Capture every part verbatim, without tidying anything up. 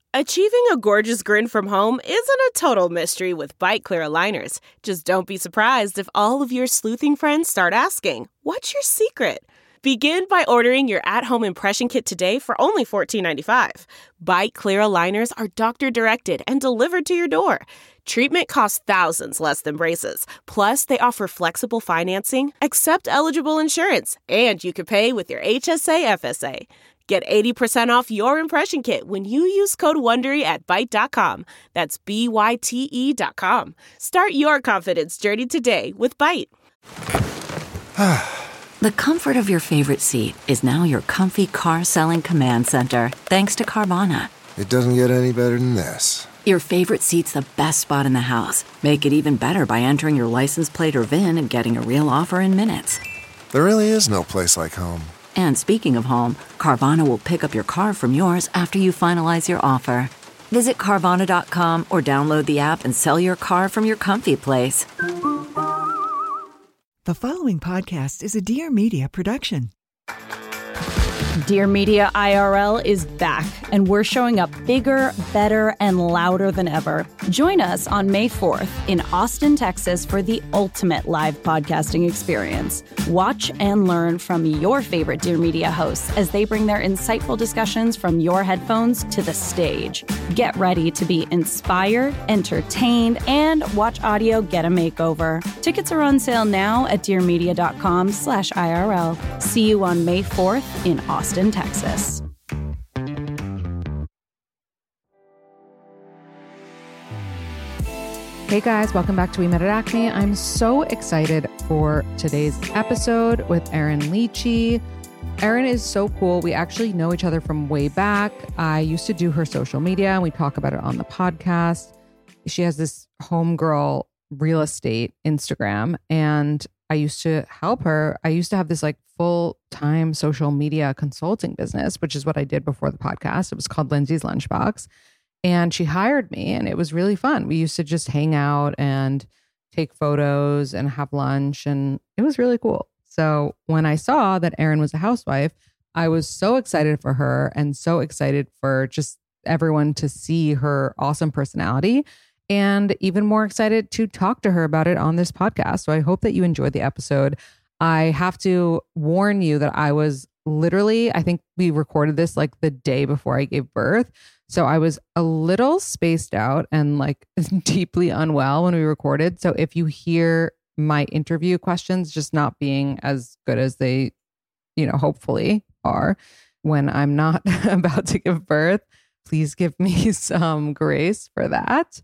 Achieving a gorgeous grin from home isn't a total mystery with Byte Clear aligners. Just don't be surprised if all of your sleuthing friends start asking, "What's your secret?" Begin by ordering your at-home impression kit today for only fourteen ninety-five. Byte Clear aligners are doctor-directed and delivered to your door. Treatment costs thousands less than braces. Plus, they offer flexible financing, accept eligible insurance, and you can pay with your H S A F S A. Get eighty percent off your impression kit when you use code WONDERY at byte dot com. That's B Y T E dot com. Start your confidence journey today with Byte. The comfort of your favorite seat is now your comfy car selling command center, thanks to Carvana. It doesn't get any better than this. Your favorite seat's the best spot in the house. Make it even better by entering your license plate or V I N and getting a real offer in minutes. There really is no place like home. And speaking of home, Carvana will pick up your car from yours after you finalize your offer. Visit Carvana dot com or download the app and sell your car from your comfy place. The following podcast is a Dear Media production. Dear Media I R L is back, and we're showing up bigger, better, and louder than ever. Join us on May fourth in Austin, Texas for the ultimate live podcasting experience. Watch and learn from your favorite Dear Media hosts as they bring their insightful discussions from your headphones to the stage. Get ready to be inspired, entertained, and watch audio get a makeover. Tickets are on sale now at dear media dot com slash I R L. See you on May fourth in Austin, Texas. Hey guys, welcome back to We Met at Acme. I'm so excited for today's episode with Erin Leachy. Erin is so cool. We actually know each other from way back. I used to do her social media and we talk about it on the podcast. She has this homegirl real estate Instagram and I used to help her. I used to have this like full-time social media consulting business, which is what I did before the podcast. It was called Lindsay's Lunchbox. And she hired me and it was really fun. We used to just hang out and take photos and have lunch and it was really cool. So when I saw that Erin was a housewife, I was so excited for her and so excited for just everyone to see her awesome personality and even more excited to talk to her about it on this podcast. So I hope that you enjoyed the episode. I have to warn you that I was literally, I think we recorded this like the day before I gave birth. So I was a little spaced out and like deeply unwell when we recorded. So if you hear my interview questions just not being as good as they, you know, hopefully are when I'm not about to give birth, please give me some grace for that.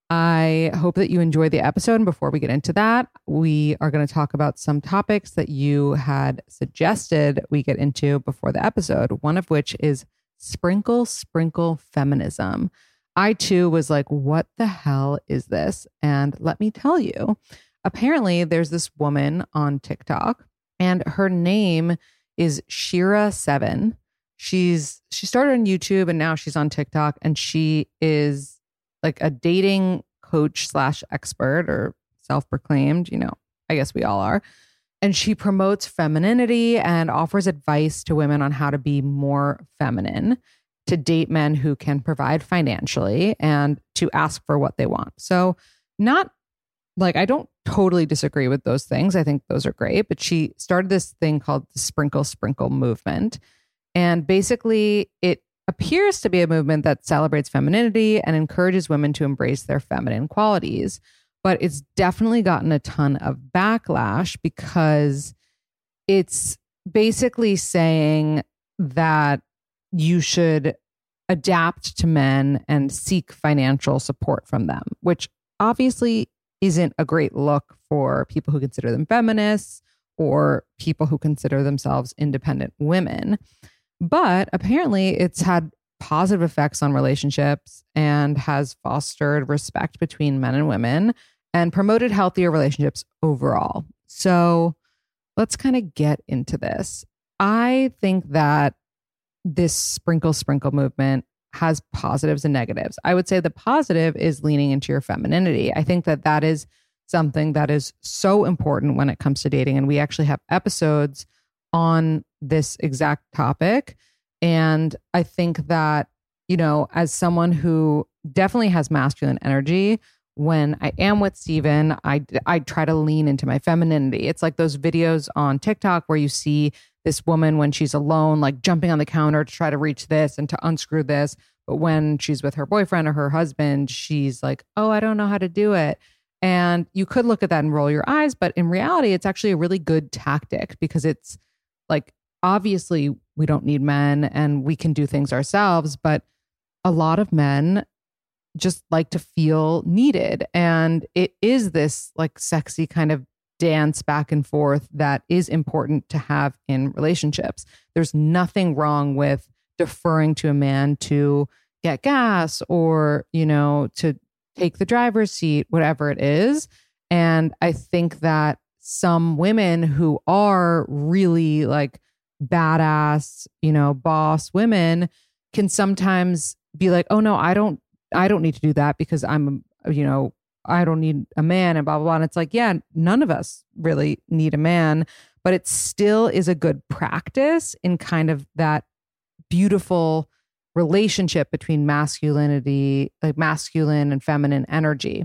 I hope that you enjoyed the episode. And before we get into that, we are going to talk about some topics that you had suggested we get into before the episode, one of which is Sprinkle Sprinkle Feminism. I too was like, what the hell is this? And let me tell you, apparently there's this woman on TikTok and her name is Shira Seven. She's, she started on YouTube and now she's on TikTok and she is like a dating coach slash expert or self-proclaimed, you know, I guess we all are. And she promotes femininity and offers advice to women on how to be more feminine, to date men who can provide financially and to ask for what they want. So not like, I don't totally disagree with those things. I think those are great, but she started this thing called the Sprinkle Sprinkle movement. And basically it appears to be a movement that celebrates femininity and encourages women to embrace their feminine qualities. But it's definitely gotten a ton of backlash because it's basically saying that you should adapt to men and seek financial support from them, which obviously isn't a great look for people who consider them feminists or people who consider themselves independent women. But apparently it's had positive effects on relationships and has fostered respect between men and women and promoted healthier relationships overall. So let's kind of get into this. I think that this sprinkle sprinkle movement has positives and negatives. I would say the positive is leaning into your femininity. I think that that is something that is so important when it comes to dating. And we actually have episodes on this exact topic. And I think that you know, as someone who definitely has masculine energy, when I am with Steven, I, I try to lean into my femininity. It's like those videos on TikTok where you see this woman when she's alone, like jumping on the counter to try to reach this and to unscrew this. But when she's with her boyfriend or her husband, she's like, oh, I don't know how to do it. And you could look at that and roll your eyes, but in reality, it's actually a really good tactic because it's like, obviously we don't need men and we can do things ourselves, but a lot of men just like to feel needed. And it is this like sexy kind of dance back and forth that is important to have in relationships. There's nothing wrong with deferring to a man to get gas or, you know, to take the driver's seat, whatever it is. And I think that some women who are really like badass, you know, boss women can sometimes be like, oh no, I don't, I don't need to do that because I'm, you know, I don't need a man and blah, blah, blah. And it's like, yeah, none of us really need a man, but it still is a good practice in kind of that beautiful relationship between masculinity, like masculine and feminine energy.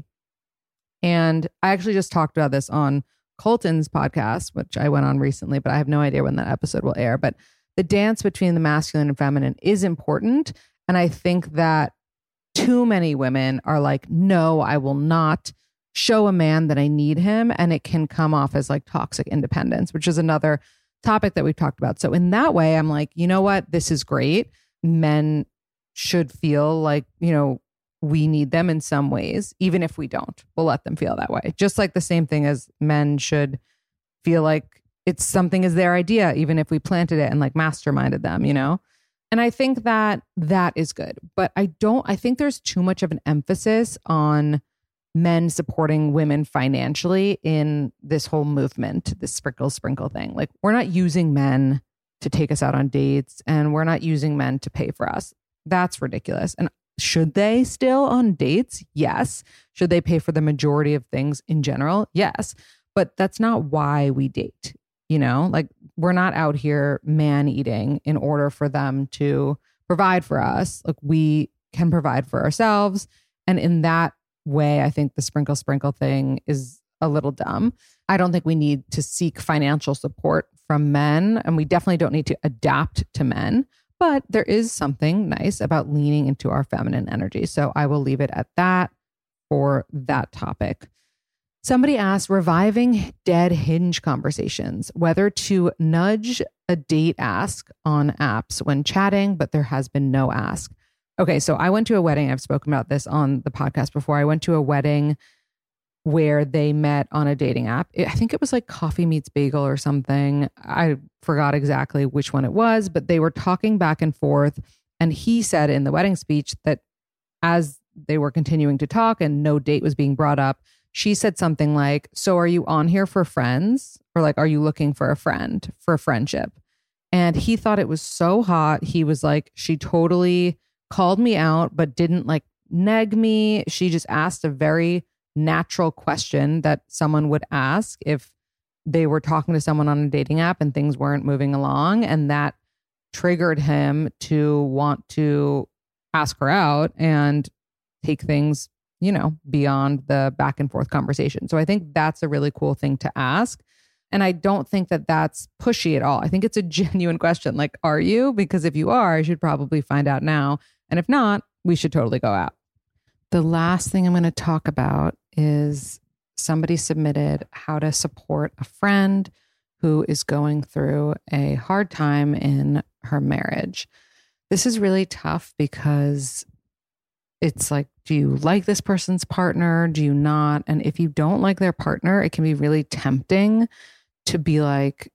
And I actually just talked about this on Colton's podcast, which I went on recently, but I have no idea when that episode will air. But the dance between the masculine and feminine is important. And I think that too many women are like, no, I will not show a man that I need him. And it can come off as like toxic independence, which is another topic that we've talked about. So in that way, I'm like, you know what? This is great. Men should feel like, you know, we need them in some ways, even if we don't, we'll let them feel that way. Just like the same thing as men should feel like it's something is their idea, even if we planted it and like masterminded them, you know? And I think that that is good, but I don't, I think there's too much of an emphasis on men supporting women financially in this whole movement, this sprinkle sprinkle thing. Like we're not using men to take us out on dates and we're not using men to pay for us. That's ridiculous. And should they still on dates? Yes. Should they pay for the majority of things in general? Yes. But that's not why we date. You know, like we're not out here man eating in order for them to provide for us. Like we can provide for ourselves. And in that way, I think the sprinkle sprinkle thing is a little dumb. I don't think we need to seek financial support from men, and we definitely don't need to adapt to men. But there is something nice about leaning into our feminine energy. So I will leave it at that for that topic. Somebody asked, reviving dead Hinge conversations, whether to nudge a date ask on apps when chatting, but there has been no ask. Okay, so I went to a wedding. I've spoken about this on the podcast before. I went to a wedding where they met on a dating app. I think it was like Coffee Meets Bagel or something. I forgot exactly which one it was, but they were talking back and forth. And he said in the wedding speech that as they were continuing to talk and no date was being brought up, she said something like, so are you on here for friends? Or like, are you looking for a friend, for a friendship? And he thought it was so hot. He was like, she totally called me out, but didn't like neg me. She just asked a very natural question that someone would ask if they were talking to someone on a dating app and things weren't moving along. And that triggered him to want to ask her out and take things, you know, beyond the back and forth conversation. So I think that's a really cool thing to ask. And I don't think that that's pushy at all. I think it's a genuine question. Like, are you? Because if you are, I should probably find out now. And if not, we should totally go out. The last thing I'm going to talk about is somebody submitted how to support a friend who is going through a hard time in her marriage. This is really tough because it's like, do you like this person's partner? Do you not? And if you don't like their partner, it can be really tempting to be like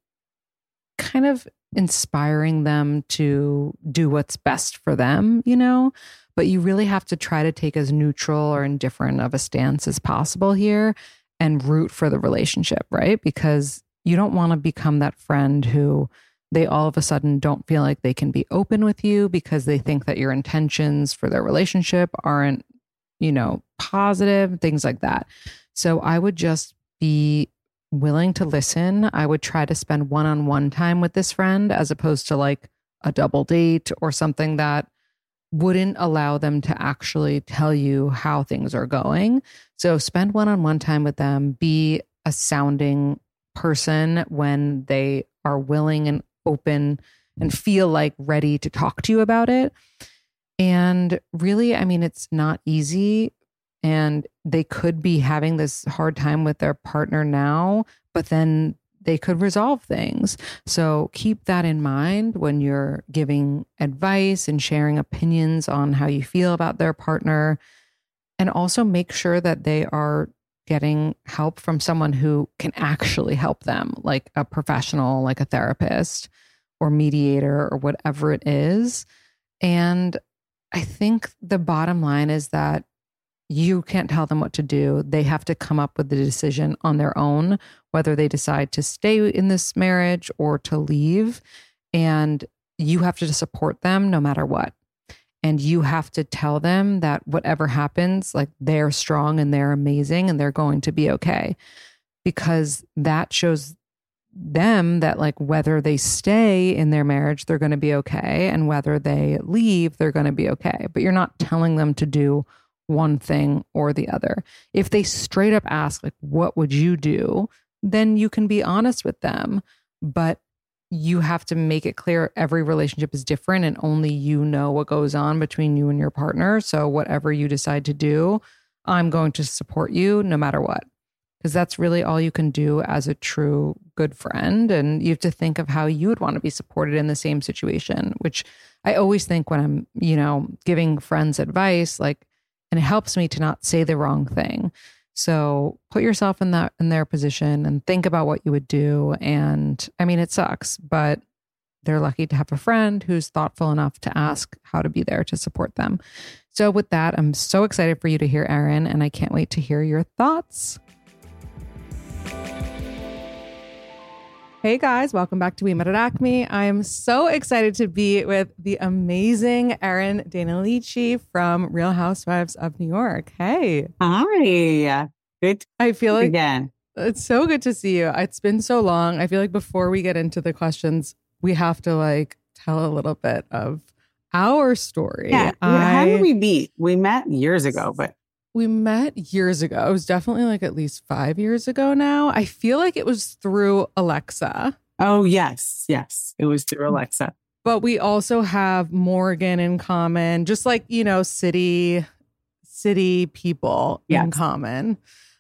kind of inspiring them to do what's best for them, you know? But you really have to try to take as neutral or indifferent of a stance as possible here and root for the relationship, right? Because you don't want to become that friend who they all of a sudden don't feel like they can be open with you because they think that your intentions for their relationship aren't, you know, positive, things like that. So I would just be willing to listen. I would try to spend one-on-one time with this friend as opposed to like a double date or something that wouldn't allow them to actually tell you how things are going. So spend one-on-one time with them. Be a sounding person when they are willing and open and feel like ready to talk to you about it. And really, I mean, it's not easy. And they could be having this hard time with their partner now, but then they could resolve things. So keep that in mind when you're giving advice and sharing opinions on how you feel about their partner. And also make sure that they are getting help from someone who can actually help them, like a professional, like a therapist or mediator or whatever it is. And I think the bottom line is that you can't tell them what to do. They have to come up with the decision on their own, whether they decide to stay in this marriage or to leave. And you have to support them no matter what. And you have to tell them that whatever happens, like they're strong and they're amazing and they're going to be okay. Because that shows them that like whether they stay in their marriage, they're going to be okay. And whether they leave, they're going to be okay. But you're not telling them to do one thing or the other. If they straight up ask, like, what would you do? Then you can be honest with them. But you have to make it clear every relationship is different and only you know what goes on between you and your partner. So whatever you decide to do, I'm going to support you no matter what. Because that's really all you can do as a true good friend. And you have to think of how you would want to be supported in the same situation, which I always think when I'm, you know, giving friends advice, like, and it helps me to not say the wrong thing. So put yourself in that, in their position and think about what you would do. And I mean, it sucks, but they're lucky to have a friend who's thoughtful enough to ask how to be there to support them. So with that, I'm so excited for you to hear Erin, and I can't wait to hear your thoughts. Hey guys, welcome back to We Met at Acme. I'm so excited to be with the amazing Erin Danielici from Real Housewives of New York. Hey. Hi. Good. I feel like again. It's so good to see you. It's been so long. I feel like before we get into the questions, we have to like tell a little bit of our story. Yeah. I, How did we meet? We met years ago, but We met years ago. It was definitely like at least five years ago now. I feel like it was through Alexa. Oh, yes. Yes. It was through Alexa. But we also have Morgan in common, just like, you know, city, city people yes. in common.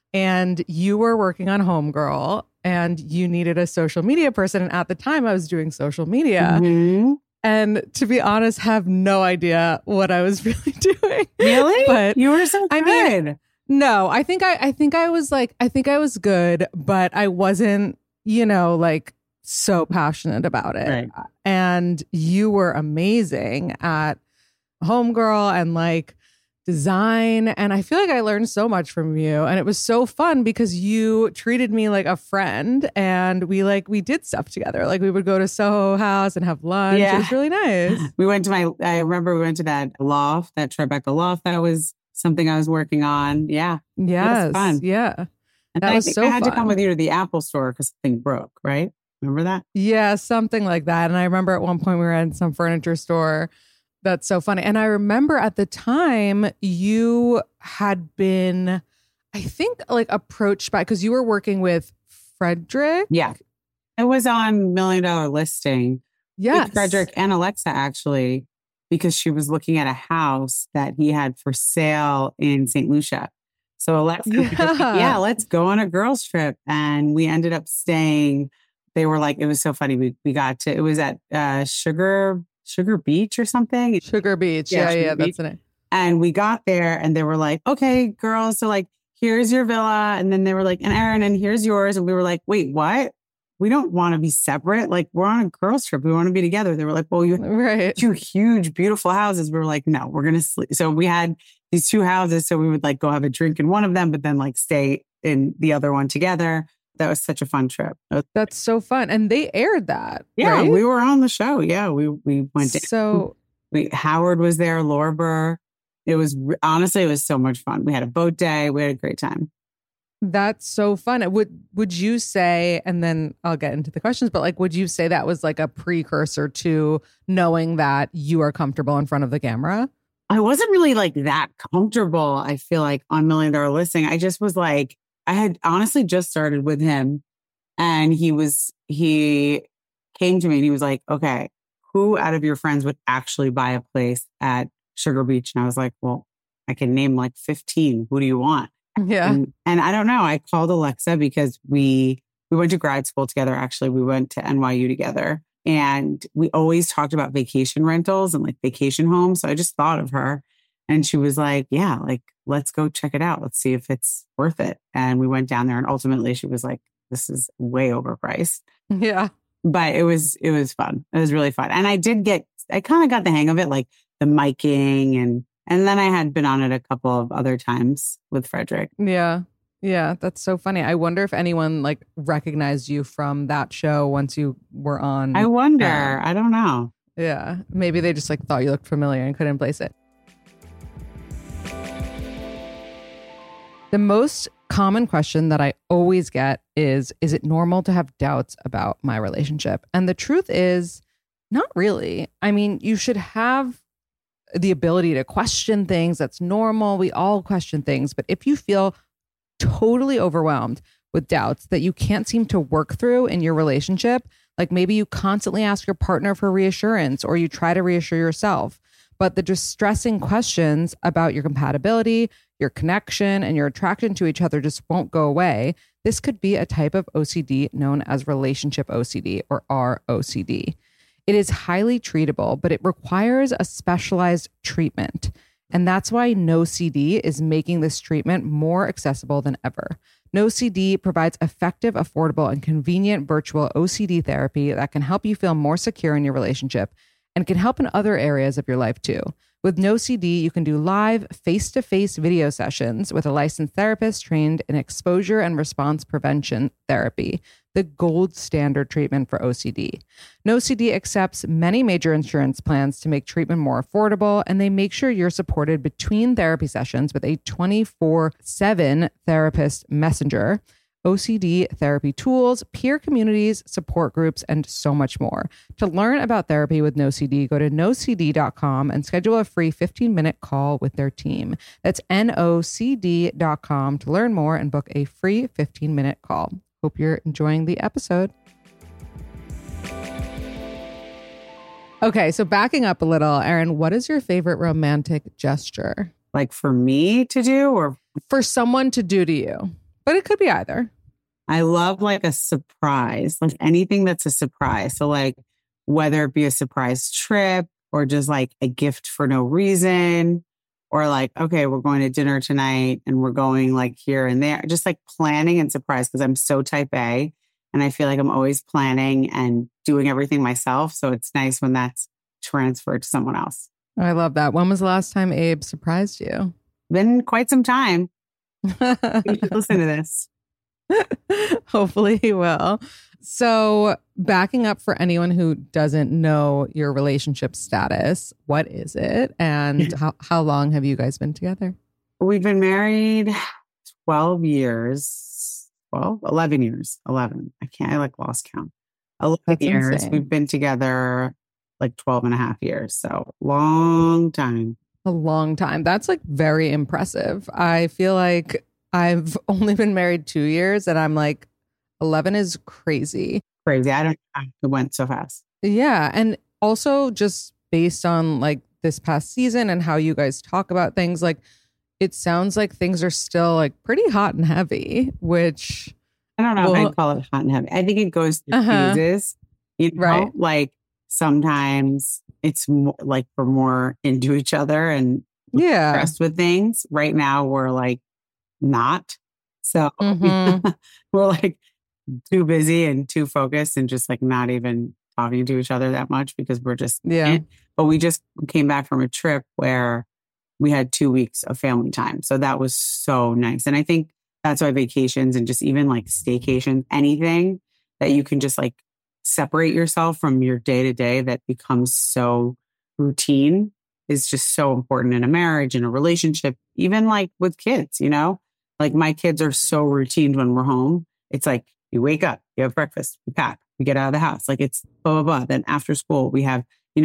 And you were working on Homegirl and you needed a social media person. And at the time I was doing social media. Mm-hmm. And to be honest, have no idea what I was really doing. Really? But you were so good. I mean, no, I think I, I think I was like, I think I was good, but I wasn't, you know, like so passionate about it. Right. And you were amazing at Homegirl and like design. And I feel like I learned so much from you. And it was so fun because you treated me like a friend and we like, we did stuff together. Like we would go to Soho House and have lunch. Yeah. It was really nice. We went to my, I remember we went to that loft, that Tribeca loft. That was something I was working on. Yeah. Yes. It was fun. Yeah. And That I was think so I had fun. to come with you to the Apple store because something broke, right? Remember that? Yeah, something like that. And I remember at one point we were in some furniture store. That's so funny. And I remember at the time you had been, I think, like approached by, because you were working with Frederick. Yeah. It was on Million Dollar Listing. Yes. With Frederick and Alexa, actually, because she was looking at a house that he had for sale in Saint Lucia. So Alexa, Yeah. yeah, let's go on a girls trip. And we ended up staying. They were like, it was so funny. We we got to, it was at uh, Sugar Sugar Beach or something. Sugar Beach. Yeah, Yeah, Sugar yeah, Beach. that's the name. And we got there and they were like, okay, girls. So like, here's your villa. And then they were like, and Erin, and here's yours. And we were like, wait, what? We don't want to be separate. Like, we're on a girls trip. We want to be together. They were like, well, you have Right. two huge, beautiful houses. We were like, no, we're going to sleep. So we had these two houses. So we would like go have a drink in one of them, but then like stay in the other one together. That was such a fun trip. That's so fun. And they aired that. Yeah, right? we were on the show. Yeah, we we went to, So we Howard was there, Laura Burr. It was honestly, it was so much fun. We had a boat day. We had a great time. that's so fun. Would would you say, and then I'll get into the questions, but like, would you say that was like a precursor to knowing that you are comfortable in front of the camera? I wasn't really like that comfortable, I feel like, on Million Dollar Listing. I just was like, I had honestly just started with him, and he was, he came to me and he was like, okay, who out of your friends would actually buy a place at Sugar Beach? And I was like, well, I can name like fifteen. Who do you want? Yeah. And, and I don't know. I called Alexa because we, we went to grad school together. Actually, we went to N Y U together, and we always talked about vacation rentals and like vacation homes. So I just thought of her, and she was like, yeah, like, let's go check it out. Let's see if it's worth it. And we went down there, and ultimately she was like, this is way overpriced. Yeah. But it was, it was fun. It was really fun. And I did get, I kind of got the hang of it, like the miking, and, and then I had been on it a couple of other times with Frederick. Yeah. Yeah. That's so funny. I wonder if anyone like recognized you from that show once you were on. I wonder. Uh, I don't know. Yeah. Maybe they just like thought you looked familiar and couldn't place it. The most common question that I always get is, is it normal to have doubts about my relationship? And the truth is, not really. I mean, you should have the ability to question things. That's normal. We all question things. But if you feel totally overwhelmed with doubts that you can't seem to work through in your relationship, like maybe you constantly ask your partner for reassurance, or you try to reassure yourself, but the distressing questions about your compatibility, your connection, and your attraction to each other just won't go away, this could be a type of O C D known as relationship O C D, or R O C D. It is highly treatable, but it requires a specialized treatment. And that's why No C D is making this treatment more accessible than ever. No C D provides effective, affordable, and convenient virtual O C D therapy that can help you feel more secure in your relationship and can help in other areas of your life too. With No C D, you can do live face-to-face video sessions with a licensed therapist trained in exposure and response prevention therapy, the gold standard treatment for O C D. No C D accepts many major insurance plans to make treatment more affordable, and they make sure you're supported between therapy sessions with a twenty-four seven therapist messenger, O C D therapy tools, peer communities, support groups, and so much more. To learn about therapy with No C D, go to no c d dot com and schedule a free fifteen minute call with their team. That's N O C D dot com to learn more and book a free fifteen minute call. Hope you're enjoying the episode. Okay, so backing up a little, Erin, what is your favorite romantic gesture? Like for me to do, or for someone to do to you? But it could be either. I love like a surprise, like anything that's a surprise. So like whether it be a surprise trip or just like a gift for no reason, or like, okay, we're going to dinner tonight and we're going like here and there, just like planning and surprise, because I'm so type A and I feel like I'm always planning and doing everything myself. So it's nice when that's transferred to someone else. I love that. When was the last time Abe surprised you? Been quite some time. You should listen to this. Hopefully he will. So backing up for anyone who doesn't know your relationship status, what is it? And how, how long have you guys been together? We've been married twelve years, well, eleven years, eleven. I can't, I like lost count. eleven That's years. insane. We've been together like twelve and a half years. So long time. A long time. That's like very impressive. I feel like I've only been married two years and I'm like, eleven is crazy. Crazy. I don't know. It went so fast. Yeah. And also just based on like this past season and how you guys talk about things, like it sounds like things are still like pretty hot and heavy, which I don't know well, if I'd call it hot and heavy. I think it goes through uh-huh. phases. You know, Right. like sometimes it's more like we're more into each other and yeah. stressed with things. Right now we're like not. So Mhm. we're like too busy and too focused and just like not even talking to each other that much because we're just Yeah. in. But we just came back from a trip where we had two weeks of family time. So that was so nice. And I think that's why vacations and just even like staycations, anything that you can just like separate yourself from your day to day that becomes so routine is just so important in a marriage, in a relationship, even like with kids, you know, like my kids are so routine when we're home. It's like you wake up, you have breakfast, you pack, we get out of the house. Like it's blah, blah, blah. Then after school, we have, you know,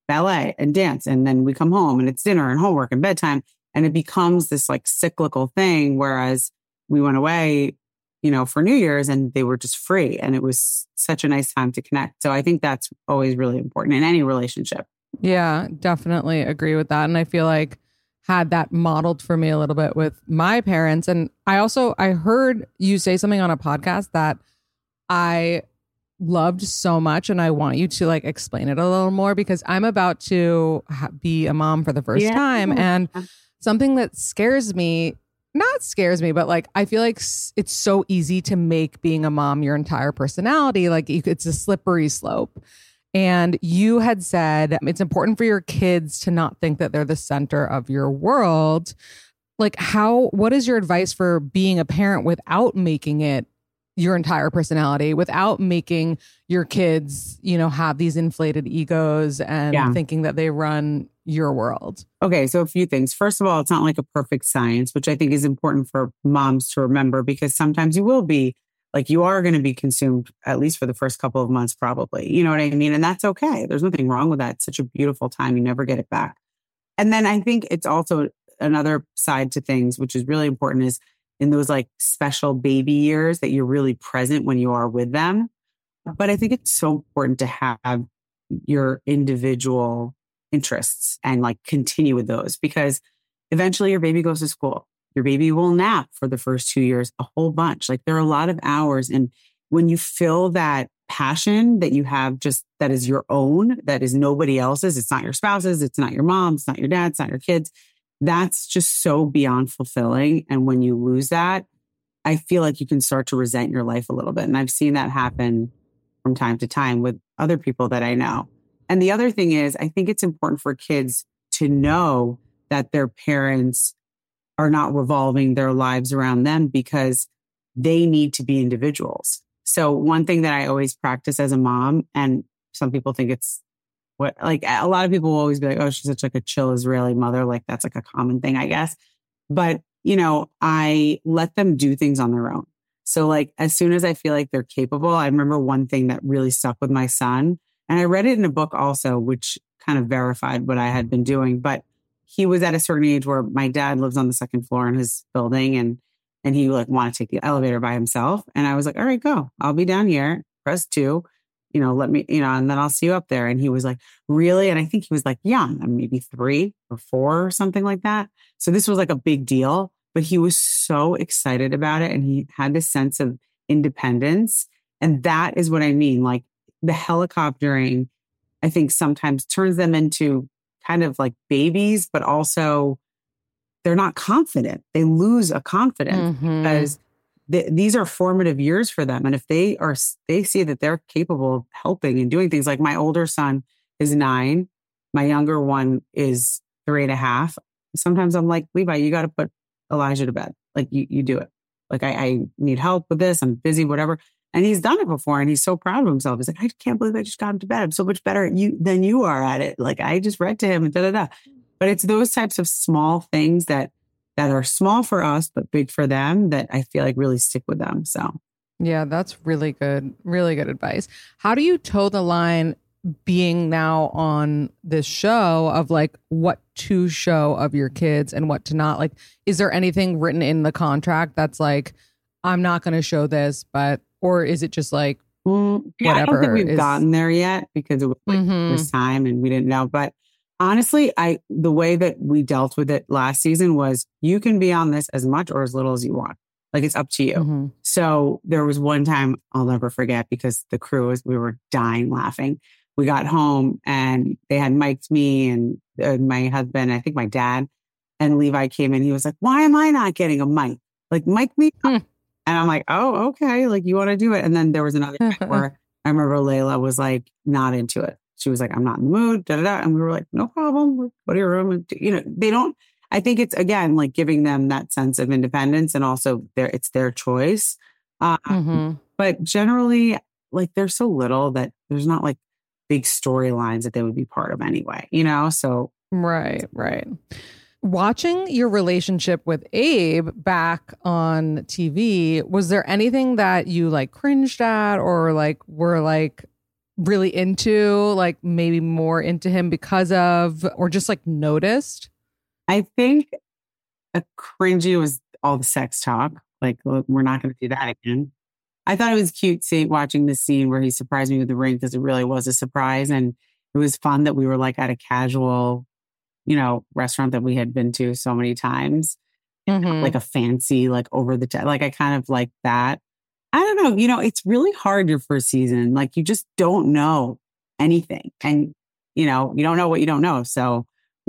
ballet and dance. And then we come home and it's dinner and homework and bedtime. And it becomes this like cyclical thing. Whereas we went away, you know, for New Year's and they were just free. And it was such a nice time to connect. So I think that's always really important in any relationship. Yeah, definitely agree with that. And I feel like had that modeled for me a little bit with my parents. And I also, I heard you say something on a podcast that I loved so much. And I want you to like explain it a little more because I'm about to ha- be a mom for the first yeah. time. And something that scares me, not scares me, but like, I feel like it's so easy to make being a mom your entire personality. Like it's a slippery slope. And you had said it's important for your kids to not think that they're the center of your world. Like how, what is your advice for being a parent without making it your entire personality, without making your kids, you know, have these inflated egos and yeah. thinking that they run your world? Okay, so a few things. First of all, it's not like a perfect science, which I think is important for moms to remember because sometimes you will be like you are going to be consumed, at least for the first couple of months, probably. You know what I mean? And that's okay. There's nothing wrong with that. It's such a beautiful time. You never get it back. And then I think it's also another side to things, which is really important, is in those like special baby years that you're really present when you are with them. But I think it's so important to have your individual interests and like continue with those because eventually your baby goes to school. Your baby will nap for the first two years, a whole bunch. Like there are a lot of hours. And when you feel that passion that you have just that is your own, that is nobody else's, it's not your spouse's, it's not your mom's, it's not your dad's, it's not your kids. That's just so beyond fulfilling. And when you lose that, I feel like you can start to resent your life a little bit. And I've seen that happen from time to time with other people that I know. And the other thing is, I think it's important for kids to know that their parents are not revolving their lives around them because they need to be individuals. So one thing that I always practice as a mom, and some people think it's what, like a lot of people will always be like, oh, she's such like a chill Israeli mother. Like that's like a common thing, I guess. But, you know, I let them do things on their own. So like, as soon as I feel like they're capable, I remember one thing that really stuck with my son. And I read it in a book also, which kind of verified what I had been doing. But he was at a certain age where my dad lives on the second floor in his building and, and he like wanted to take the elevator by himself. And I was like, all right, go, I'll be down here, press two, you know, let me, you know, and then I'll see you up there. And he was like, really? And I think he was like young, maybe three or four or something like that. So this was like a big deal, but he was so excited about it. And he had this sense of independence. And that is what I mean. Like the helicoptering, I think sometimes turns them into kind of like babies, but also they're not confident. They lose a confidence mm-hmm. because th- these are formative years for them. And if they are, they see that they're capable of helping and doing things. Like my older son is nine. My younger one is three and a half. Sometimes I'm like, Levi, you got to put Elijah to bed. Like you, you do it. Like I, I need help with this. I'm busy, whatever. And he's done it before and he's so proud of himself. He's like, I can't believe I just got him to bed. I'm so much better at you than you are at it. Like I just read to him and da da da. But it's those types of small things that that are small for us, but big for them that I feel like really stick with them. So yeah, that's really good. Really good advice. How do you toe the line being now on this show of like what to show of your kids and what to not? Like, is there anything written in the contract that's like, I'm not going to show this, but or is it just like, mm, yeah, whatever? I don't think we've is... gotten there yet because it was like mm-hmm. this time and we didn't know. But honestly, I the way that we dealt with it last season was you can be on this as much or as little as you want. Like it's up to you. Mm-hmm. So there was one time I'll never forget because the crew was, we were dying laughing. We got home and they had mic'd me and uh, my husband, I think my dad, and Levi came in. He was like, why am I not getting a mic? Like mic me up. And I'm like, oh, okay. Like you want to do it. And then there was another night where I remember Layla was like, not into it. She was like, I'm not in the mood, da da da. And we were like, no problem. Go to your room. And, you know, they don't, I think it's again, like giving them that sense of independence and also their, it's their choice. Uh, mm-hmm. But generally, like they're so little that there's not like big storylines that they would be part of anyway, you know? So. Right, right. Watching your relationship with Abe back on T V, was there anything that you like cringed at or like were like, really into, like maybe more into him because of, or just like noticed? I think a cringy was all the sex talk. Like, look, we're not going to do that again. I thought it was cute seeing, watching the scene where he surprised me with the ring because it really was a surprise. And it was fun that we were like at a casual, you know, restaurant that we had been to so many times. Mm-hmm. Like a fancy, like over the top. Like I kind of like that. I don't know. You know, it's really hard your first season. Like you just don't know anything. And, you know, you don't know what you don't know. So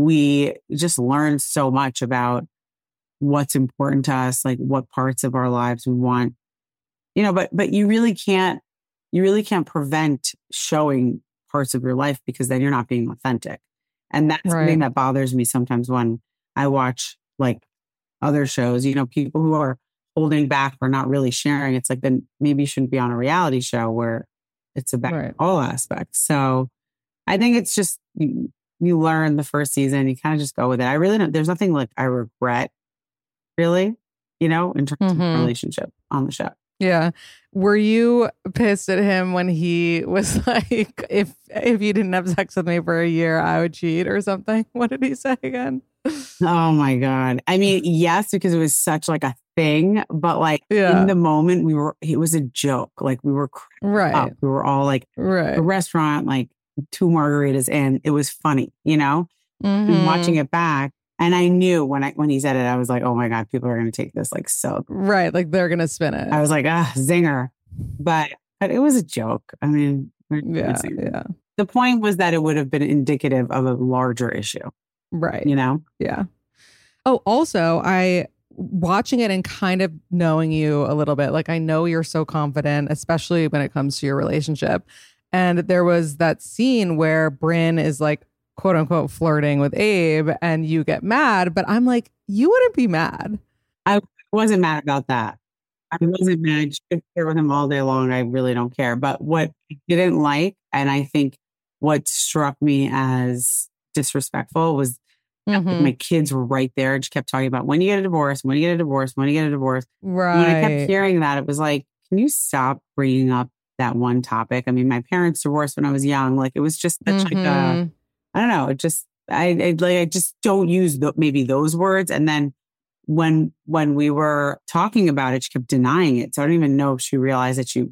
we just learned so much about what's important to us, like what parts of our lives we want, you know, but, but you really can't, you really can't prevent showing parts of your life because then you're not being authentic. And that's right. Something that bothers me sometimes when I watch like other shows, you know, people who are holding back or not really sharing. It's like, then maybe you shouldn't be on a reality show where it's about right. all aspects. So I think it's just, you, you learn the first season, you kind of just go with it. I really don't, there's nothing like I regret really, you know, in terms mm-hmm. of relationship on the show. Yeah. Were you pissed at him when he was like, if if you didn't have sex with me for a year, I would cheat or something? What did he say again? Oh my God. I mean, yes, because it was such like a thing, but like yeah. in the moment we were, it was a joke. Like we were right. up. We were all like right. a restaurant, like two margaritas and it was funny, you know, mm-hmm. and watching it back. And I knew when I when he said it, I was like, oh my God, people are going to take this like so. Right. Like they're going to spin it. I was like, ah, zinger. But but it was a joke. I mean, yeah, yeah. The point was that it would have been indicative of a larger issue. Right. You know? Yeah. Oh, also, I watching it and kind of knowing you a little bit, like I know you're so confident, especially when it comes to your relationship. And there was that scene where Brynn is like, quote unquote, flirting with Abe and you get mad. But I'm like, you wouldn't be mad. I wasn't mad about that. I wasn't mad. You could care with him all day long. I really don't care. But what I didn't like, and I think what struck me as disrespectful was mm-hmm. my kids were right there and she kept talking about when you get a divorce, when you get a divorce, when you get a divorce. Right. And when I kept hearing that, it was like, can you stop bringing up that one topic? I mean, my parents divorced when I was young. Like it was just such mm-hmm. like a, I don't know. It just, I, I like, I just don't use the, maybe those words. And then when, when we were talking about it, she kept denying it. So I don't even know if she realized that she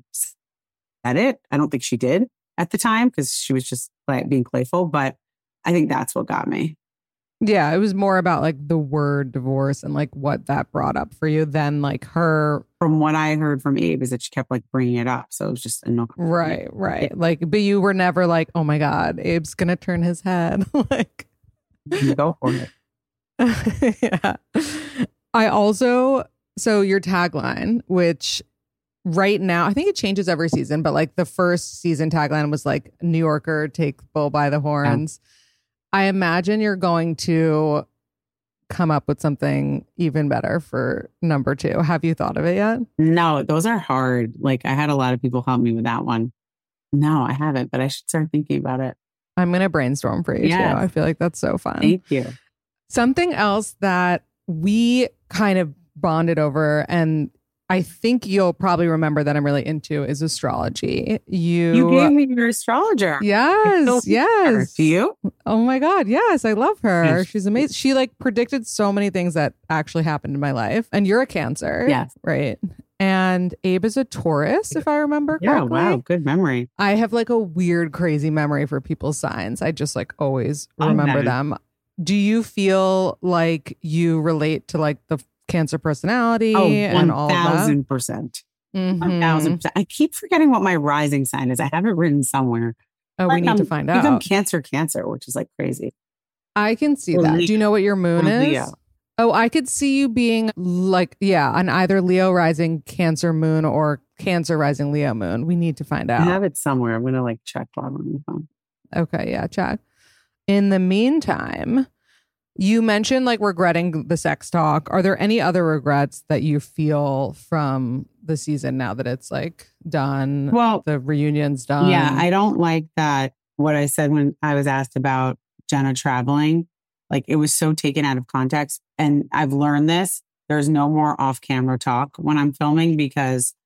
said it. I don't think she did at the time because she was just like being playful, but I think that's what got me. Yeah. It was more about like the word divorce and like what that brought up for you than like her. From what I heard from Abe is that she kept like bringing it up. So it was just a no. Right. Right. Like, but you were never like, oh my God, Abe's going to turn his head. Like, you go for it. Yeah. I also, so your tagline, which right now, I think it changes every season, but like the first season tagline was like New Yorker, take bull by the horns. Yeah. I imagine you're going to come up with something even better for number two. Have you thought of it yet? No, those are hard. Like I had a lot of people help me with that one. No, I haven't, but I should start thinking about it. I'm going to brainstorm for you yes. too. I feel like that's so fun. Thank you. Something else that we kind of bonded over, and I think you'll probably remember that I'm really into, is astrology. You You gave me your astrologer. Yes, yes. Do you? Oh my God, yes. I love her. She's amazing. She like predicted so many things that actually happened in my life. And you're a Cancer. Yes. Right. And Abe is a Taurus, if I remember correctly. Yeah, wow. Good memory. I have like a weird, crazy memory for people's signs. I just like always remember them. Do you feel like you relate to like the Cancer personality oh, and all of that? one thousand percent. one thousand percent. I keep forgetting what my rising sign is. I have it written somewhere. Oh, we need I'm, to find out. I'm Cancer, Cancer, which is like crazy. I can see or that. Leo. Do you know what your moon or is? Leo. Oh, I could see you being like, yeah, on either Leo rising Cancer moon or Cancer rising Leo moon. We need to find out. I have it somewhere. I'm going to like check while I'm on the phone. Okay, yeah, check. In the meantime, you mentioned like regretting the sex talk. Are there any other regrets that you feel from the season now that it's like done? Well, the reunion's done. Yeah, I don't like that. What I said when I was asked about Jenna traveling, like it was so taken out of context. And I've learned this. There's no more off-camera talk when I'm filming because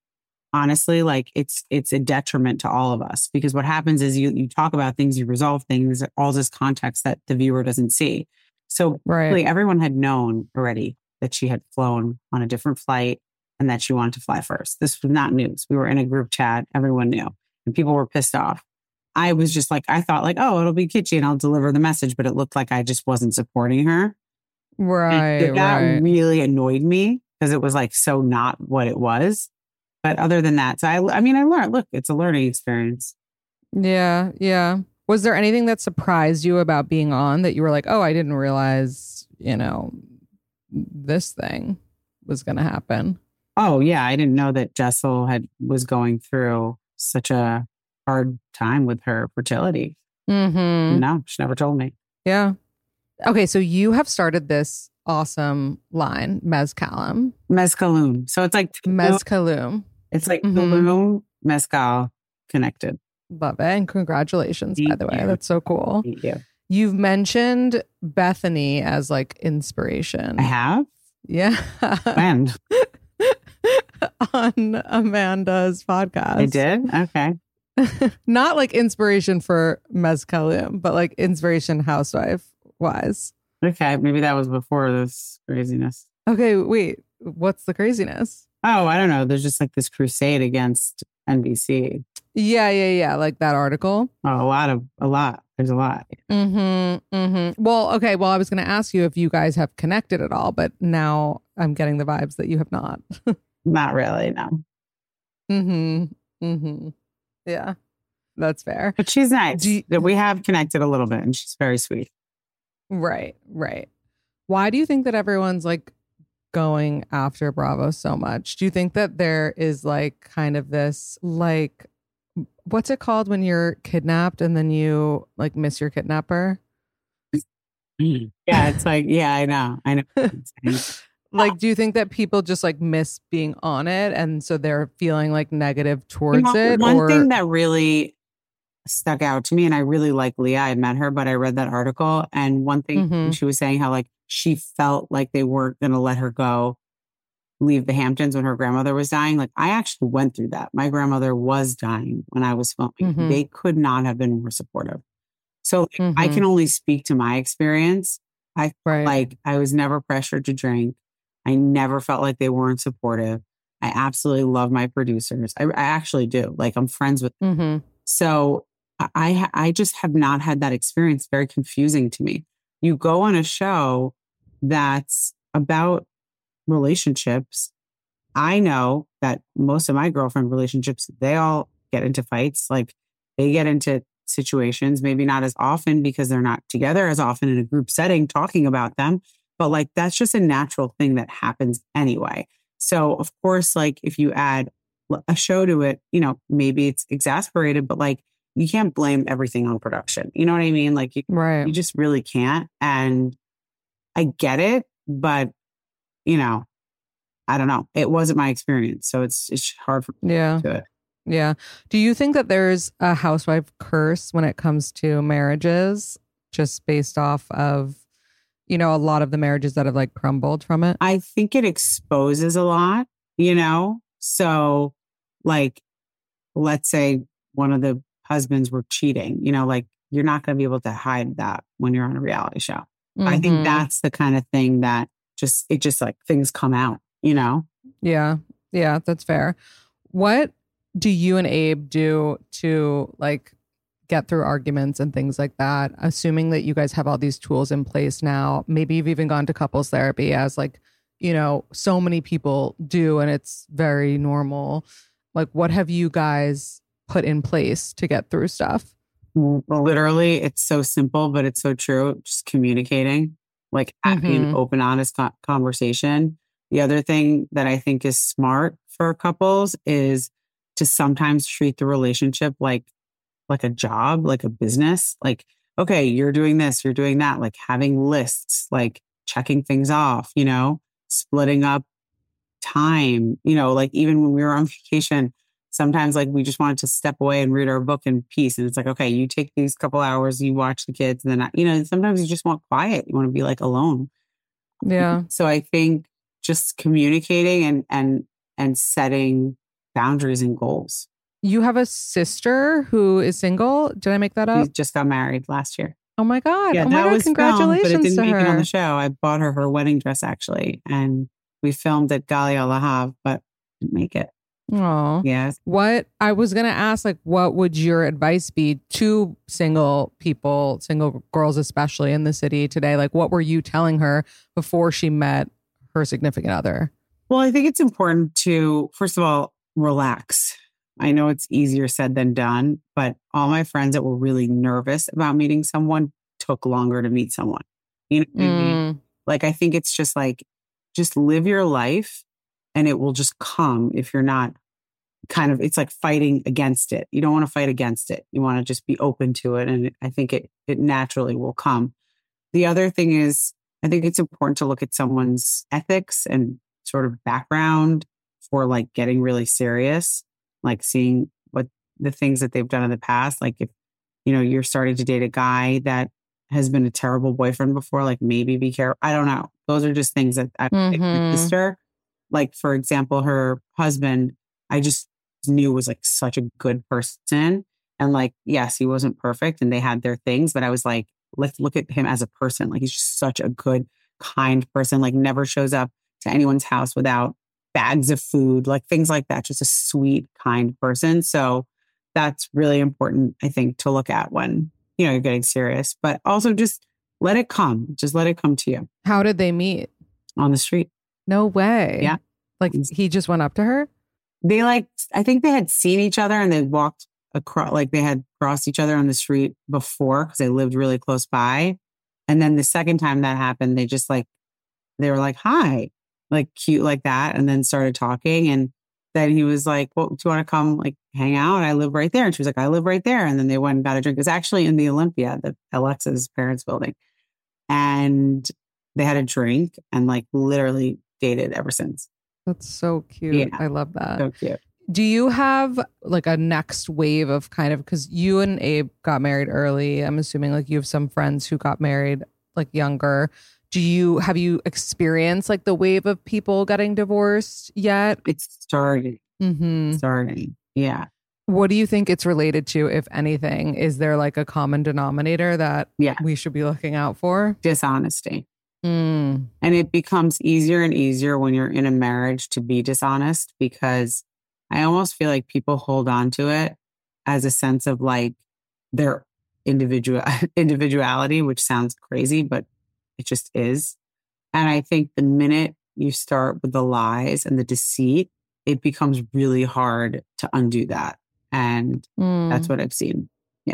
honestly, like it's it's a detriment to all of us because what happens is you you talk about things, you resolve things, all this context that the viewer doesn't see. So Right. really, everyone had known already that she had flown on a different flight and that she wanted to fly first. This was not news. We were in a group chat. Everyone knew. And people were pissed off. I was just like, I thought like, oh, it'll be kitschy and I'll deliver the message. But it looked like I just wasn't supporting her. Right, And that right. really annoyed me because it was like so not what it was. But other than that, so I, I mean, I learned, look, it's a learning experience. Yeah, yeah. Was there anything that surprised you about being on that you were like, oh, I didn't realize, you know, this thing was going to happen? Oh, yeah. I didn't know that Jessel had was going through such a hard time with her fertility. Mm-hmm. No, she never told me. Yeah. Okay, so you have started this awesome line, Mezcalum. Mezcalum. So it's like Mezcalum. It's like Mhm. Tulum, Mezcal connected. Love it. And congratulations, by Thank the way. you. That's so cool. Thank you. You've mentioned Bethany as like inspiration. I have? Yeah. When? On Amanda's podcast. I did? Okay. Not like inspiration for Mezcalim, but like inspiration housewife wise. Okay. Maybe that was before this craziness. Okay, wait. What's the craziness? Oh, I don't know. There's just like this crusade against N B C. Yeah, yeah, yeah. Like that article. Oh, a lot of, a lot. There's a lot. Mm-hmm. Mm-hmm. Well, okay. Well, I was going to ask you if you guys have connected at all, but now I'm getting the vibes that you have not. Not really, no. mm-hmm. Mm-hmm. Yeah, that's fair. But she's nice. Do you- we have connected a little bit and she's very sweet. Right, right. Why do you think that everyone's like going after Bravo so much? Do you think that there is like kind of this like, what's it called when you're kidnapped and then you like miss your kidnapper? Yeah, it's like, yeah, I know. I know. Like, do you think that people just like miss being on it and so they're feeling like negative towards You know, it? One or... thing that really stuck out to me, and I really like Leah, I had met her, but I read that article. And one thing Mhm. she was saying how like she felt like they weren't going to let her go leave the Hamptons when her grandmother was dying. Like I actually went through that. My grandmother was dying when I was filming. Mhm. They could not have been more supportive. So like, I Mhm. can only speak to my experience. I Right. like I was never pressured to drink. I never felt like they weren't supportive. I absolutely love my producers. I, I actually do. Like I'm friends with them. Mhm. So I, I I just have not had that experience. Very confusing to me. You go on a show that's about relationships. I know that most of my girlfriend relationships, they all get into fights. Like they get into situations, maybe not as often because they're not together as often in a group setting talking about them. But like, that's just a natural thing that happens anyway. So of course, like if you add a show to it, you know, maybe it's exasperated, but like you can't blame everything on production. You know what I mean? Like you, Right. you just really can't. And I get it, but you know, I don't know. It wasn't my experience. So it's it's hard for me Yeah. to do it. Yeah. Do you think that there's a housewife curse when it comes to marriages, just based off of, you know, a lot of the marriages that have like crumbled from it? I think it exposes a lot, you know? So like, let's say one of the husbands were cheating, you know, like you're not going to be able to hide that when you're on a reality show. I think Mhm. that's the kind of thing that just, it just like things come out, you know? Yeah. Yeah, that's fair. What do you and Abe do to like get through arguments and things like that? Assuming that you guys have all these tools in place now, maybe you've even gone to couples therapy as like, you know, so many people do, and it's very normal. Like, what have you guys put in place to get through stuff? Well, literally, it's so simple, but it's so true. Just communicating, like having an Mhm. open, honest co- conversation. The other thing that I think is smart for couples is to sometimes treat the relationship like like a job, like a business. Like, okay, you're doing this, you're doing that. Like having lists, like checking things off. You know, splitting up time. You know, like even when we were on vacation. Sometimes like we just wanted to step away and read our book in peace. And it's like, okay, you take these couple hours, you watch the kids. And then, I, you know, sometimes you just want quiet. You want to be like alone. Yeah. So I think just communicating and, and, and setting boundaries and goals. You have a sister who is single. Did I make that up? She just got married last year. Oh my God. Yeah, oh my that God. was Congratulations filmed, but it didn't to make her. it on the show. I bought her her wedding dress actually, and we filmed at Galia La Havre, but didn't make it. Oh, Yes. what I was going to ask, like, what would your advice be to single people, single girls, especially in the city today? Like, what were you telling her before she met her significant other? Well, I think it's important to, first of all, relax. I know it's easier said than done, but all my friends that were really nervous about meeting someone took longer to meet someone. You know what I mean? Like, I think it's just like, just live your life and it will just come if you're not kind of, it's like fighting against it. You don't want to fight against it. You want to just be open to it. And I think it, it naturally will come. The other thing is, I think it's important to look at someone's ethics and sort of background for like getting really serious, like seeing what the things that they've done in the past. Like if, you know, you're starting to date a guy that has been a terrible boyfriend before, like maybe be careful. I don't know. Those are just things that I mm-hmm. my sister, like for example, her husband, I just knew was like such a good person. And like, yes, he wasn't perfect and they had their things, but I was like, let's look at him as a person. Like he's just such a good, kind person, like never shows up to anyone's house without bags of food, like things like that. Just a sweet, kind person. So that's really important, I think, to look at when, you know, you're getting serious, but also just let it come. Just let it come to you. How did they meet? On the street. No way. Yeah. Like he just went up to her? They like, I think they had seen each other and they walked across, like they had crossed each other on the street before because they lived really close by. And then the second time that happened, they just like, they were like, hi, like cute like that. And then started talking. And then he was like, well, do you want to come like hang out? I live right there. And she was like, I live right there. And then they went and got a drink. It was actually in the Olympia, the Alexa's parents' building. And they had a drink and like literally dated ever since. That's so cute. Yeah. I love that. So cute. Do you have like a next wave of kind of, because you and Abe got married early. I'm assuming like you have some friends who got married like younger. Do you, have you experienced like the wave of people getting divorced yet? It's starting. Mm-hmm. Starting. Yeah. What do you think it's related to, if anything? Is there like a common denominator that yeah. we should be looking out for? Dishonesty. Mm. And it becomes easier and easier when you're in a marriage to be dishonest, because I almost feel like people hold on to it as a sense of like their individual individuality, which sounds crazy, but it just is. And I think the minute you start with the lies and the deceit, it becomes really hard to undo that. And mm. that's what I've seen. Yeah.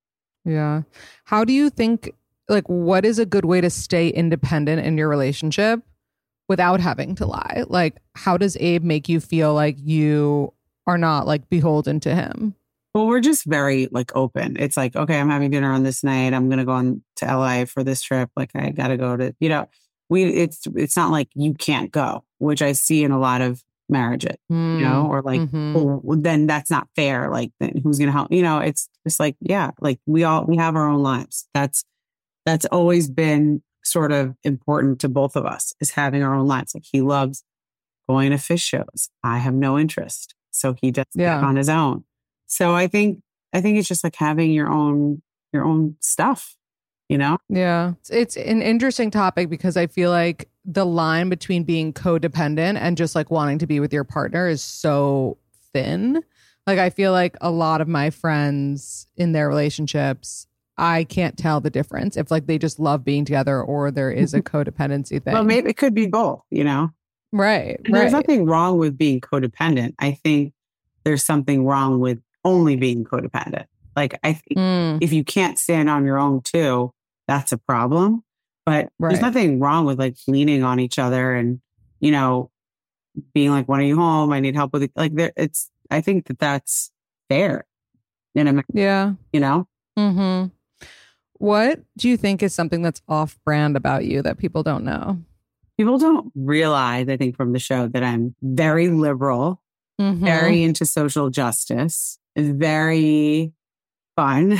Yeah. How do you think, like, what is a good way to stay independent in your relationship without having to lie? Like, how does Abe make you feel like you are not like beholden to him? Well, we're just very like open. It's like, okay, I'm having dinner on this night. I'm going to go on to L A for this trip. Like I got to go to, you know, we, it's, it's not like you can't go, which I see in a lot of marriages, mm. you know, or like, mm-hmm. well, then that's not fair. Like then who's going to help? You know, it's just like, yeah, like we all, we have our own lives. That's, that's always been sort of important to both of us, is having our own lives. Like he loves going to fish shows. I have no interest. So he does yeah. that on his own. So I think, I think it's just like having your own, your own stuff, you know? Yeah. It's an interesting topic because I feel like the line between being codependent and just like wanting to be with your partner is so thin. Like, I feel like a lot of my friends in their relationships, I can't tell the difference if like they just love being together or there is a codependency thing. Well, maybe it could be both, you know? Right. And there's right. nothing wrong with being codependent. I think there's something wrong with only being codependent. Like I think mm. if you can't stand on your own too, that's a problem. But right. there's nothing wrong with like leaning on each other and, you know, being like, when are you home? I need help with it. Like there, it's, I think that that's fair. In a, yeah. You know? Mm-hmm. What do you think is something that's off brand about you that people don't know? People don't realize, I think, from the show that I'm very liberal, mm-hmm. very into social justice, very fun,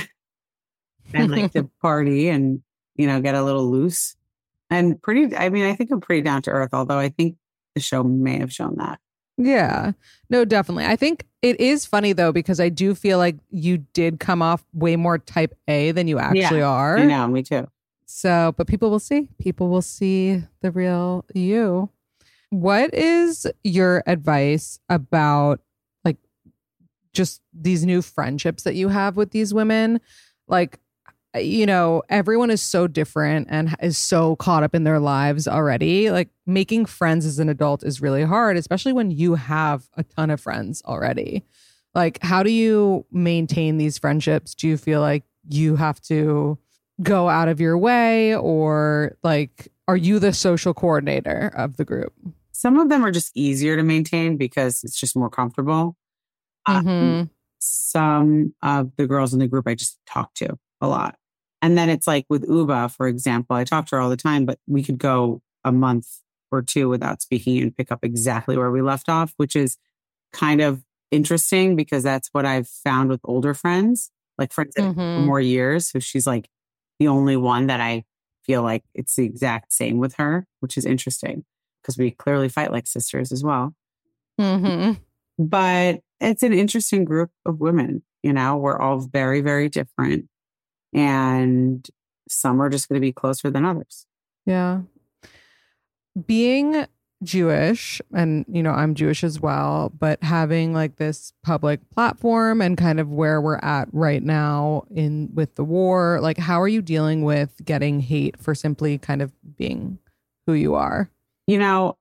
and like to party and, you know, get a little loose and pretty, I mean, I think I'm pretty down to earth, although I think the show may have shown that. Yeah. No, definitely. I think it is funny though, because I do feel like you did come off way more type A than you actually Yeah, are. I know, me too. So, but people will see. People will see the real you. What is your advice about like just these new friendships that you have with these women? Like, you know, everyone is so different and is so caught up in their lives already. Like making friends as an adult is really hard, especially when you have a ton of friends already. Like, how do you maintain these friendships? Do you feel like you have to go out of your way, or like, are you the social coordinator of the group? Some of them are just easier to maintain because it's just more comfortable. Mm-hmm. Um, some of the girls in the group I just talk to a lot. And then it's like with Uba, for example, I talk to her all the time, but we could go a month or two without speaking and pick up exactly where we left off, which is kind of interesting because that's what I've found with older friends, like friends that Mm-hmm. for more years. So she's like the only one that I feel like it's the exact same with her, which is interesting because we clearly fight like sisters as well. Mm-hmm. But it's an interesting group of women. You know, we're all very, very different. And some are just going to be closer than others. Yeah. Being Jewish, and, you know, I'm Jewish as well, but having like this public platform and kind of where we're at right now in with the war, like how are you dealing with getting hate for simply kind of being who you are? You know,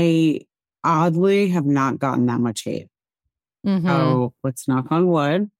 I oddly have not gotten that much hate. Mm-hmm. So let's knock on wood.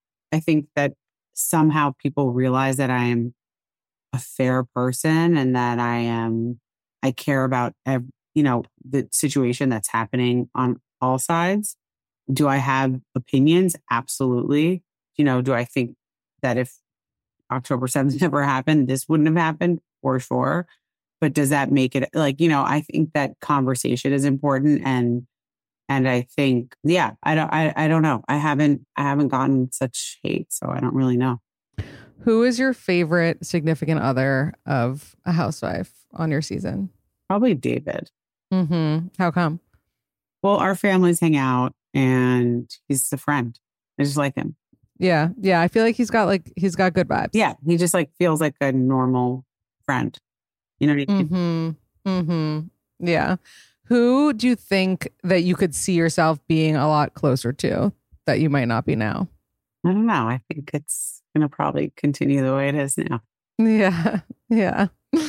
I think that somehow people realize that I am a fair person and that I am, I care about, ev- you know, the situation that's happening on all sides. Do I have opinions? Absolutely. You know, do I think that if October seventh never happened, this wouldn't have happened? For sure. But does that make it like, you know, I think that conversation is important. And, and I think, yeah, I don't, I, I don't know. I haven't, I haven't gotten such hate, so I don't really know. Who is your favorite significant other of a housewife on your season? Probably David. Mm-hmm. How come? Well, our families hang out and he's a friend. I just like him. Yeah. Yeah. I feel like he's got like, he's got good vibes. Yeah. He just like feels like a normal friend. You know what I mean? Mm-hmm. Mm-hmm. Yeah. Who do you think that you could see yourself being a lot closer to that you might not be now? I don't know. I think it's going to probably continue the way it is now. Yeah. Yeah.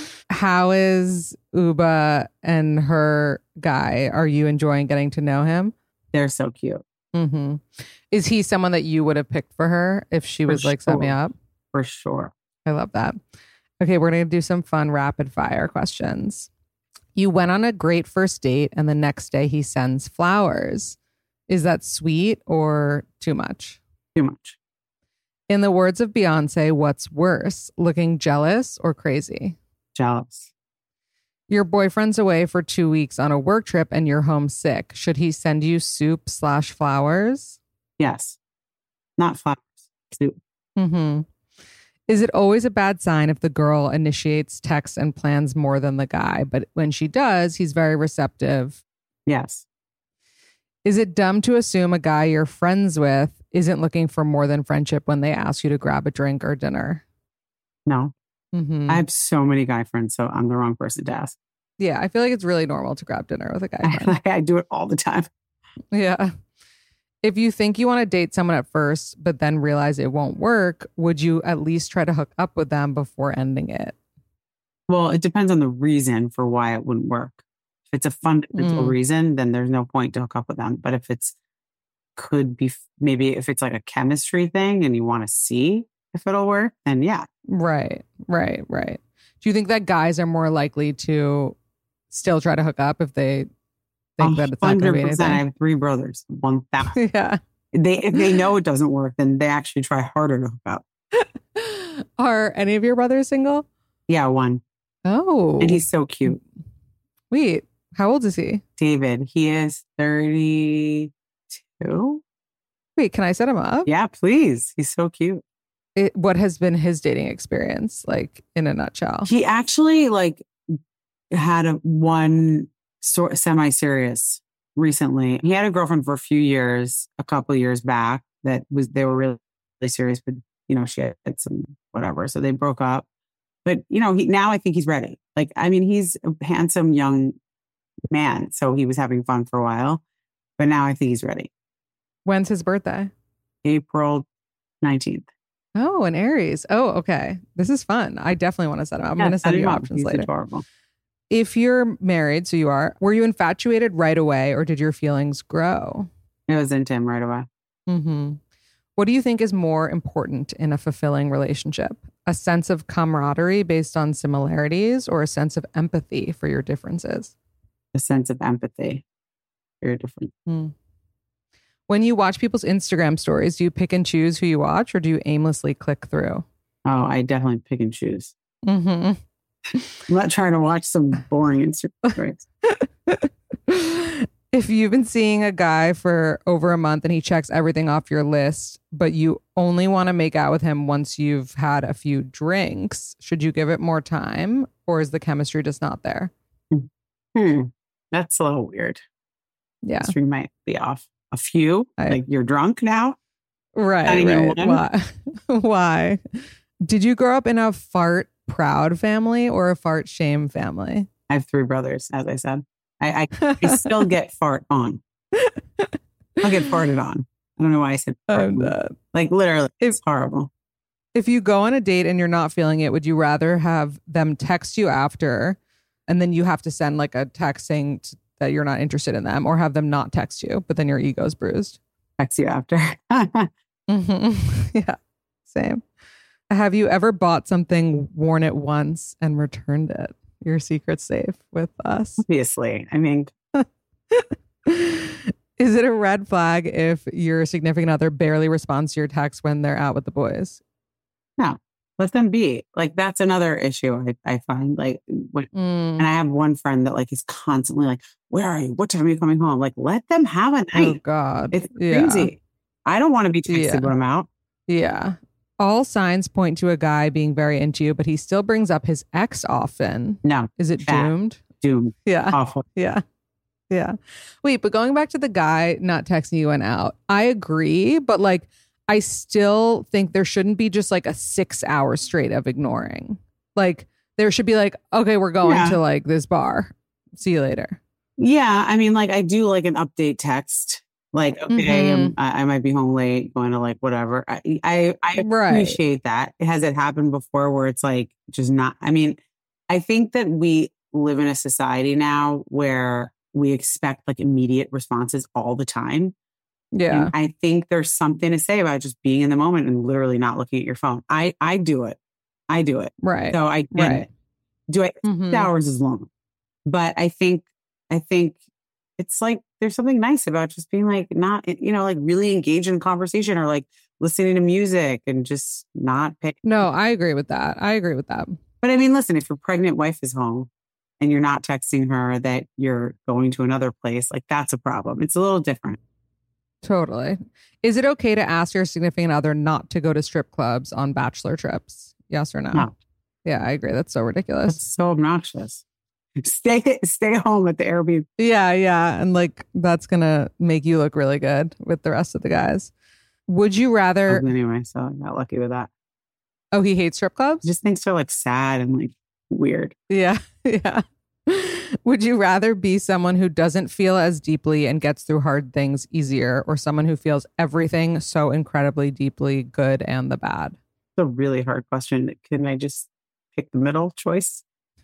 How is Uba and her guy? Are you enjoying getting to know him? They're so cute. Mm-hmm. Is he someone that you would have picked for her if she was For like, set me sure. up? For sure. I love that. Okay, we're going to do some fun rapid fire questions. You went on a great first date and the next day he sends flowers. Is that sweet or too much? Too much. In the words of Beyonce, what's worse, looking jealous or crazy? Jealous. Your boyfriend's away for two weeks on a work trip and you're homesick. Should he send you soup slash flowers? Yes. Not flowers. Soup. Mm-hmm. Is it always a bad sign if the girl initiates text and plans more than the guy, but when she does, he's very receptive? Yes. Is it dumb to assume a guy you're friends with isn't looking for more than friendship when they ask you to grab a drink or dinner? No. Mm-hmm. I have so many guy friends, so I'm the wrong person to ask. Yeah, I feel like it's really normal to grab dinner with a guy friend. I, I do it all the time. Yeah. If you think you want to date someone at first, but then realize it won't work, would you at least try to hook up with them before ending it? Well, it depends on the reason for why it wouldn't work. If it's a fundamental Mm. reason, then there's no point to hook up with them. But if it's could be maybe if it's like a chemistry thing and you want to see if it'll work, then yeah. Right, right, right. Do you think that guys are more likely to still try to hook up if they think that it's not going to be anything? I have three brothers. One thousand. Yeah. They if they know it doesn't work, then they actually try harder to hook up. Are any of your brothers single? Yeah, one. Oh. And he's so cute. Wait, how old is he? David, he is thirty-two. Wait, can I set him up? Yeah, please. He's so cute. It, what has been his dating experience, like in a nutshell? He actually like had a one sort semi-serious recently. He had a girlfriend for a few years, a couple of years back that was, they were really, really serious, but you know, she had some whatever. So they broke up. But, you know, he, now I think he's ready. Like, I mean, he's a handsome young man. So he was having fun for a while. But now I think he's ready. When's his birthday? April nineteenth. Oh, an Aries. Oh, okay. This is fun. I definitely want to set him up. I'm Yeah, going to send set you him up. options He's later. adorable. If you're married, so you are, were you infatuated right away or did your feelings grow? I was into him right away. Mm-hmm. What do you think is more important in a fulfilling relationship? A sense of camaraderie based on similarities or a sense of empathy for your differences? A sense of empathy. Very different. Mm. When you watch people's Instagram stories, do you pick and choose who you watch or do you aimlessly click through? Oh, I definitely pick and choose. Mm-hmm. I'm not trying to watch some boring Instagram stories. If you've been seeing a guy for over a month and he checks everything off your list, but you only want to make out with him once you've had a few drinks, should you give it more time or is the chemistry just not there? Hmm. That's a little weird. Yeah. Chemistry might be off. A few? I, like you're drunk now? Right, right. Why? Why? Did you grow up in a fart proud family or a fart shame family? I have three brothers, as I said. I, I, I still get fart on. I'll get farted on. I don't know why I said fart. Like literally, if, it's horrible. If you go on a date and you're not feeling it, would you rather have them text you after and then you have to send like a text saying t- that you're not interested in them or have them not text you, but then your ego's bruised? Text you after. Mm-hmm. Yeah, same. Have you ever bought something, worn it once and returned it? Your secret's safe with us. Obviously. I mean, is it a red flag if your significant other barely responds to your text when they're out with the boys? No, let them be. Like, that's another issue I, I find. Like, when, mm. and I have one friend that like is constantly like, where are you? What time are you coming home? Like, let them have a night. Oh, God. It's crazy. Yeah. I don't want to be texted Yeah. when I'm out. Yeah. All signs point to a guy being very into you, but he still brings up his ex often. No. Is it bad. doomed? Doomed. Yeah. Awful. Yeah. Yeah. Wait, but going back to the guy not texting you and out, I agree, but like, I still think there shouldn't be just like a six hour straight of ignoring. Like, there should be like, okay, we're going Yeah. to like this bar. See you later. Yeah. I mean, like, I do like an update text. Like, okay, Mhm. um, I, I might be home late, going to like whatever. I I, I Right. appreciate that. Has it happened before where it's like just not? I mean, I think that we live in a society now where we expect like immediate responses all the time. Yeah. And I think there's something to say about just being in the moment and literally not looking at your phone. I I do it. I do it. Right. So I get Right. it. Do I? Mhm. Six hours is long, but I think I think. It's like there's something nice about just being like not, you know, like really engaged in conversation or like listening to music and just not pay. No, I agree with that. I agree with that. But I mean, listen, if your pregnant wife is home and you're not texting her that you're going to another place, like that's a problem. It's a little different. Totally. Is it okay to ask your significant other not to go to strip clubs on bachelor trips? Yes or no? No. Yeah, I agree. That's so ridiculous. That's so obnoxious. Stay stay home at the Airbnb. Yeah, yeah. And like that's going to make you look really good with the rest of the guys. Would you rather... Anyway, so I got lucky with that. Oh, he hates strip clubs? Just thinks they're like sad and like weird. Yeah, yeah. Would you rather be someone who doesn't feel as deeply and gets through hard things easier or someone who feels everything so incredibly deeply good and the bad? It's a really hard question. Can I just pick the middle choice?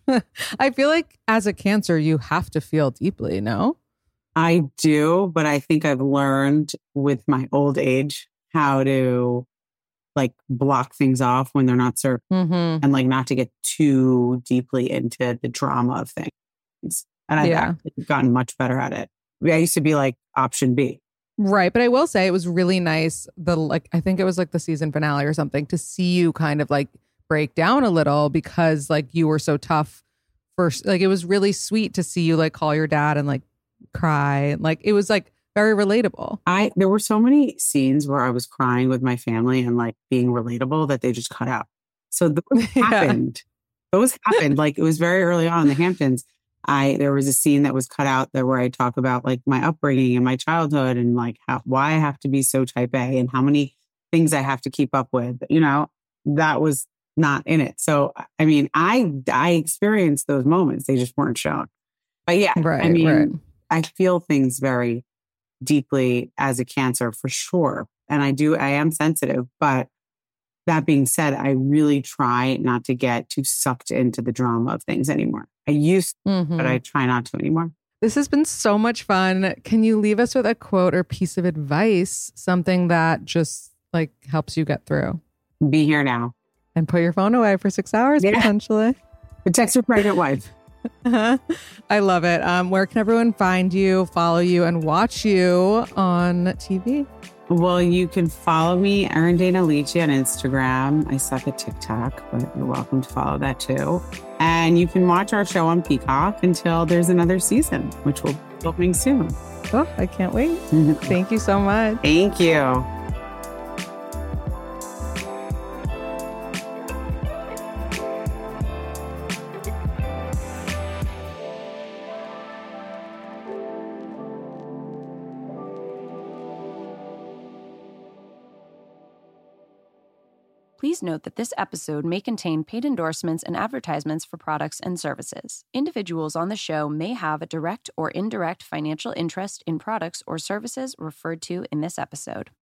I feel like as a Cancer, you have to feel deeply, no? I do, but I think I've learned with my old age how to like block things off when they're not served Mm-hmm. and like not to get too deeply into the drama of things. And I've Yeah. actually gotten much better at it. I used to be like option B. Right. But I will say it was really nice. The like, I think it was like the season finale or something to see you kind of like break down a little because like you were so tough first. Like it was really sweet to see you like call your dad and like cry. Like it was like very relatable. I there were so many scenes where I was crying with my family and like being relatable that they just cut out. So those Yeah. happened. Those happened. Like it was very early on in the Hamptons. I there was a scene that was cut out there where I talk about like my upbringing and my childhood and like how why I have to be so type A and how many things I have to keep up with. You know, that was not in it. So I mean, I I experienced those moments. They just weren't shown. But yeah, Right, I mean, right. I feel things very deeply as a Cancer for sure. And I do, I am sensitive. But that being said, I really try not to get too sucked into the drama of things anymore. I used to, Mhm. but I try not to anymore. This has been so much fun. Can you leave us with a quote or piece of advice, something that just like helps you get through? Be here now. And put your phone away for six hours Yeah. potentially. Protect your pregnant wife. I love it. Um, where can everyone find you, follow you, and watch you on T V? Well, you can follow me, Erin Dana Lici, on Instagram. I suck at TikTok, but you're welcome to follow that too. And you can watch our show on Peacock until there's another season, which will be opening soon. Oh, I can't wait. Thank you so much. Thank you. Please note that this episode may contain paid endorsements and advertisements for products and services. Individuals on the show may have a direct or indirect financial interest in products or services referred to in this episode.